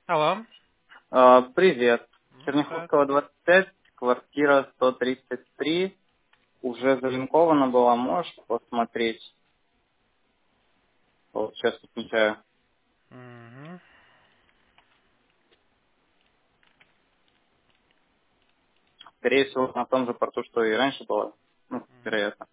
Алло. Привет. Черняховского Здравствуйте. 25, квартира 133. Уже залинкована была, можешь посмотреть? Вот сейчас отмечаю. Мгм. Скорее всего, на том же порту, что и раньше было. Ну, Мгм. вероятно.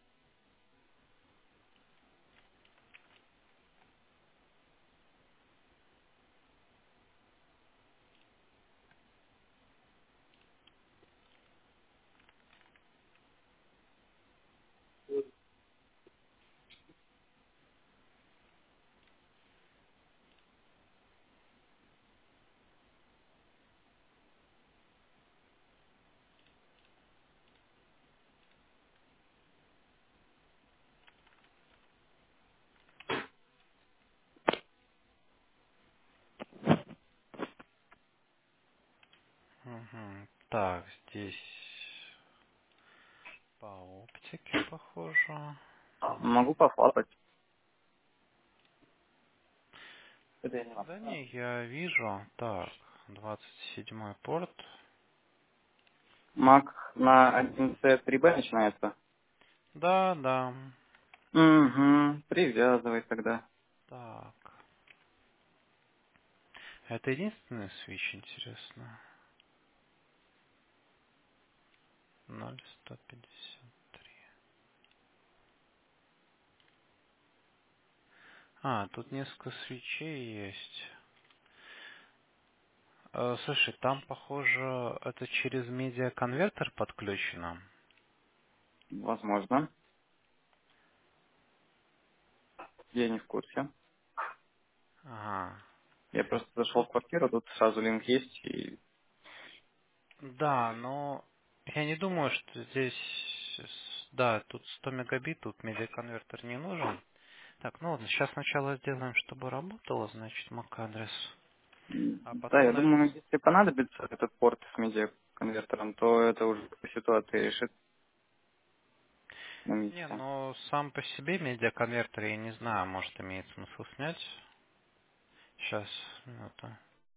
Мгм. Так, здесь по оптике похоже. Могу пофлапать. Это я не Да знаю. не, я вижу. Так, 27-й порт. Мак на 1C3B начинается? Да, да. Угу. Привязывай тогда. Так. Это единственный свич, интересно. 0,153. А, тут несколько свечей есть. Слушай, там, похоже, это через медиаконвертер подключено. Возможно. Я не в курсе. Ага. Я просто зашел Ну, в квартиру, тут сразу линк есть. И... да, но я не думаю, что здесь... Да, тут 100 мегабит, тут медиаконвертер не нужен. Так, ну ладно, сейчас сначала сделаем, чтобы работало, значит, MAC-адрес. А Да, потом я на эту... думаю, если понадобится этот порт с медиаконвертером, то это уже по ситуации решит на Не, месте. но сам по себе медиаконвертер, я не знаю, может, имеет смысл снять. Сейчас, минуту.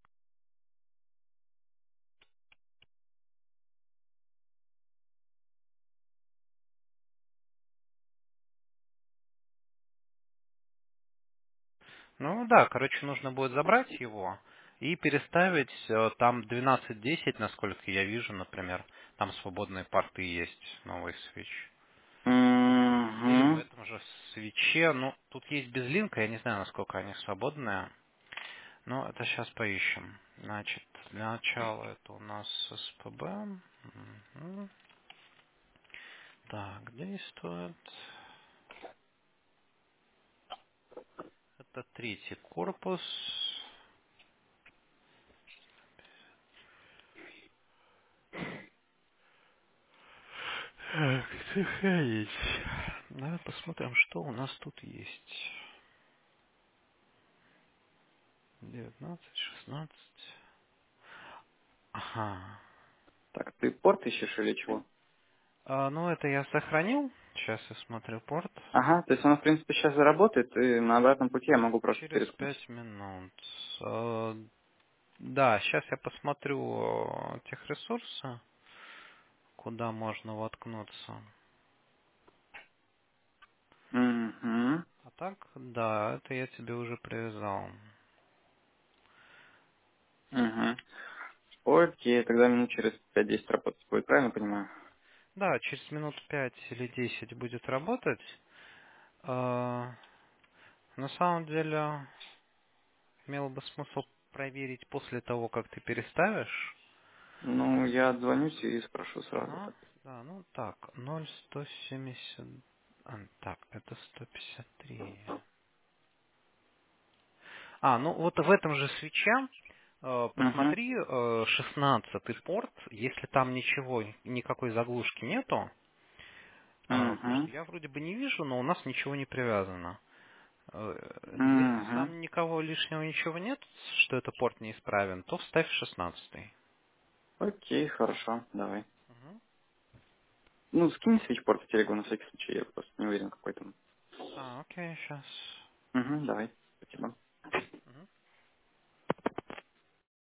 Ну да, короче, нужно будет забрать его и переставить там 1210, насколько я вижу, например. Там свободные порты есть, новый свич. Или в Угу. этом же свече, ну, тут есть без линка, я не знаю, насколько они свободные. Но это сейчас поищем. Значит, для начала это у нас СПБ. Мгм. Так, действует. Это третий корпус. Так, сохранить. Давай посмотрим, что у нас тут есть. 19, 16. Ага. Так, ты порт ищешь или чего? Ну, это я сохранил. Сейчас я смотрю порт. Ага, то есть оно, в принципе, сейчас заработает, и на обратном пути я могу просто Через переткнуть. 5 минут. Э, Да, сейчас я посмотрю техресурсы, куда можно воткнуться. Угу. А так, да, это я тебе уже привязал. Угу. Окей, тогда минут через 5-10 работать будет, правильно понимаю? Да, через минут 5 или 10 будет работать. Э, На самом деле, имело бы смысл проверить после того, как ты переставишь. Ну, я отзвонюсь и спрошу сразу. Ага, Так. да, ну так, 0,170... так, это 153. Ну вот в этом же свече Угу. посмотри 16-й порт, если там ничего, никакой заглушки нету, потому что Угу. я вроде бы не вижу, но у нас ничего не привязано. Если Угу. там никого лишнего ничего нет, что это порт неисправен, то вставь 16-й. Окей, хорошо, давай. Мгм. Ну, скинь свитчпорт в телегу на всякий случай, я просто не уверен, какой там. Окей, сейчас. Угу, давай. Спасибо.